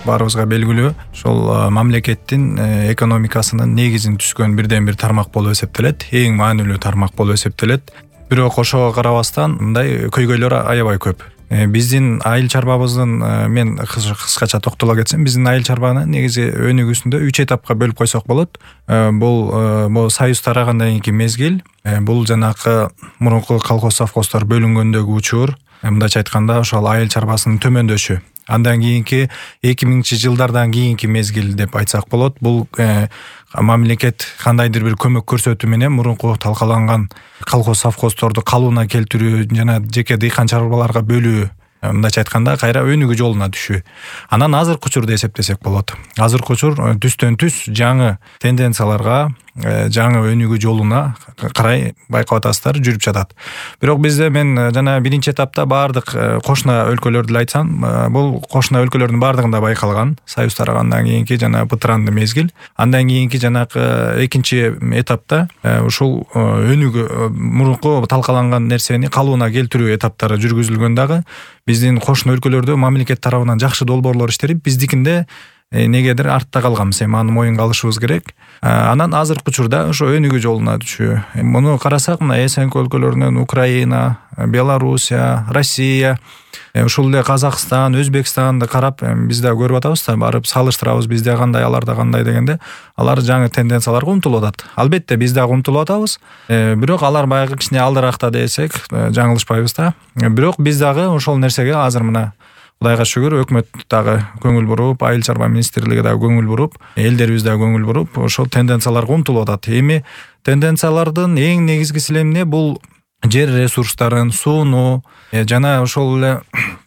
баарыбызга белгилүү, ошол мамлекеттин экономикасынын негизин түзгөн бирден бир тармак болуп эсептелет, эң маанилүү тармак болуп эсептелет. Бирок ошого карабастан мындай көйгөйлөр аябай көп. Биздин айыл чарбабыздын, мен кыскача токтоло кетсем, биздин айыл чарбанын негизи өнүгүүсүндө 3 этапка бөлүп койсок болот. Бул союз тарагандан кийинки мезгил, бул жанакы мурунку колхоз совхоздор бөлүнгөндөгү учур, мындайча айтканда ошол айыл чарбасынын төмөндөшү. Андан кийинки 2000-жылдардан кийинки мезгил деп айтсак болот. Бул мамлекет кандайдыр бир көмөк көрсөтүү менен мурунку талкаланган колхоз совхоздорду калыбына келтирүү жана жеке дыйкан чарбаларга бөлүү, мындайча айтканда кайра өнүгүү жолуна түшүү. Анан азыркы учурду эсептесек болот. Азыркы учур түстөн түз жаңы тенденцияларга, жаңы өнүгүү жолуна карай байкап атасыздар, жүрүп жатат. Бирок бизде мен жана биринчи этапта баардык кошуна өлкөлөрдү айтсам, бул кошуна өлкөлөрдүн баардыгында байкалган. Союз тарагандан кийинки жана бытыранды мезгил. Андан кийинки жанакы экинчи этапта ушул өнүгүү, мурунку талкаланган нерсени калыбына келтирүү этаптары жүргүзүлгөн дагы. Биздин кошуна өлкөлөрдө мамлекет тарабынан жакшы долбоорлор иштелип, биздикинде негедир артта калганбыз, аны моюнга алышыбыз керек. Анан азыркы учурда ошо өнүгүү жолуна түшүү. Муну карасак, мына СНК өлкөлөрүнөн Украина, Белоруссия, Россия, ушул эле Казакстан, Өзбекстанды карап биз да көрүп атабыз да, барып салыштырабыз, бизде кандай, аларда кандай дегенде, алар жаңы тенденцияларга умтулуп атат. Албетте биз дагы умтулуп атабыз. Бирок алар баягы кичине алдыракта десек, жаңылышпайбыз да. Бирок биз дагы ошол нерсеге азыр мына Кудайга шүгүр, өкмөт дагы көңүл буруп, айыл чарба министрлиги дагы көңүл буруп, элдерибиз дагы көңүл буруп, ошол тенденцияларга умтулуп атат. Эми тенденциялардын эң негизгиси эмне? Бул жер ресурстарын, сууну жана ошол эле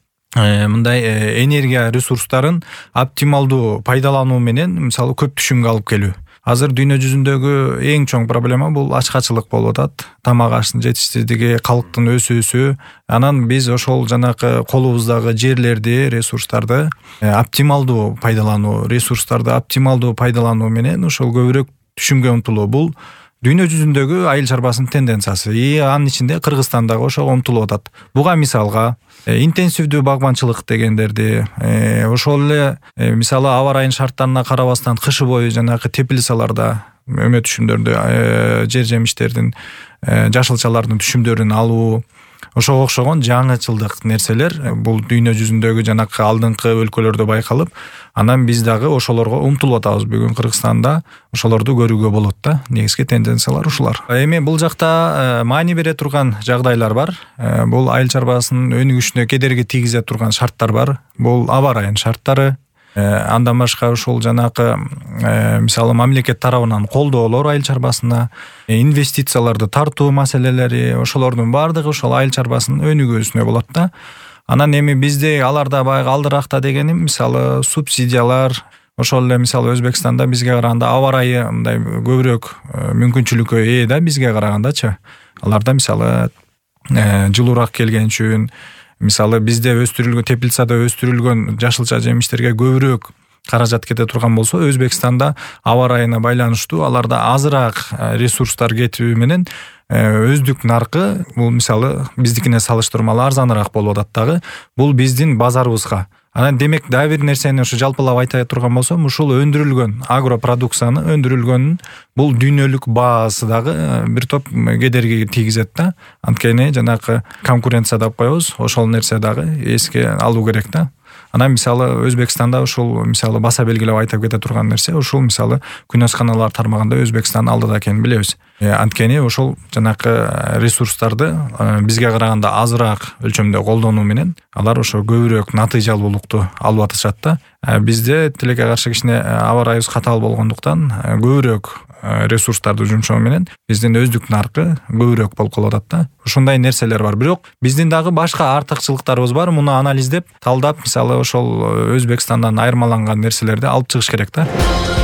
мындай энергия ресурстарын оптималдуу пайдалануу менен, мисалы, көп түшүмгө алып келүү. Азыр дүйнө жүзүндөгү эң чоң проблема бул ачкачылык болуп атат. Тамак аштын жетишсиздиги, калктын өсүүсү. Анан биз ошол жанакы колубуздагы жерлерди, ресурстарды оптималдуу пайдалануу, ресурстарды оптималдуу пайдалануу менен ошол көбүрөөк түшүмгө умтулуу. Бул дүйнө жүзүндөгү айыл чарбасынын тенденциясы. Анын ичинде Кыргызстан дагы ошого умтулуп атат. Буга мисалга интенсивдүү багбанчылык дегендерди, ошол эле мисалы аба ырайынын шарттарына карабастан кышы бою жанакы теплицаларда өмө түшүмдөрдү, жер жемиштердин, жашылчалардын түшүмдөрүн алуу, ошого окшогон жаңычылдык нерселер бул дүйнө жүзүндөгү жанакы алдыңкы өлкөлөрдө байкалып, анан биз дагы ошолорго умтулуп атабыз. Бүгүн Кыргызстанда ошолорду көрүүгө болот да. Негизги тенденциялар ушулар. Эми бул жакта маани бере турган жагдайлар бар. Бул айыл чарбасынын өнүгүшүнө кедерги тийгизе турган шарттар бар. Бул аба ырайынын шарттары. Андан башка ушул жанакы мисалы мамлекет тарабынан колдоолор айыл чарбасына, инвестицияларды тартуу маселелери, ошолордун баардыгы ошол айыл чарбасынын өнүгүүсүнө болот да. Анан эми бизде аларда баягы алдыракта дегеним, мисалы субсидиялар, ошол эле мисалы Өзбекстанда бизге караганда аба ырайы мындай көбүрөөк мүмкүнчүлүккө ээ да, бизге карагандачы. Аларда мисалы жылуураак келген үчүн, мисалы бизде өстүрүлгөн, теплицада өстүрүлгөн жашылча жемиштерге көбүрөөк каражат кете турган болсо, Өзбекстанда аба ырайына байланыштуу аларда азыраак ресурстар кетүү менен өздүк наркы, бул мисалы биздикине салыштырмалуу арзаныраак болуп атат дагы. Бул биздин базарыбызга. Анан демек дагы бир нерсени ушу жалпылап айта турган болсом, ушул өндүрүлгөн агропродукцияны өндүрүлгөнүн бул дүйнөлүк баасы дагы бир топ кедерги тийгизет да. Анткени жанакы конкуренция деп коебуз, ошол нерсе дагы эске алуу керек да. Анан мисалы Өзбекстанда ушул мисалы баса белгилеп айтып кете турган нерсе, ушул мисалы күнөсканалар тармагында Өзбекстан алдыда экенин билебиз. Анткени ошол жанакы ресурстарды бизге караганда азыраак өлчөмдө колдонуу менен алар ошо көбүрөөк натыйжалуулукту алып атышат да. Бизде тилекке каршы кичине аба ырайыбыз катаал болгондуктан көбүрөөк ресурстарды жумшоо менен биздин өздүк наркы көбүрөөк болуп калып атат да. Ушундай нерселер бар. Бирок биздин дагы башка артыкчылыктарыбыз бар. Муну анализдеп, талдап, мисалы ошол Өзбекстандан айырмаланган нерселерди алып чыгыш керек да.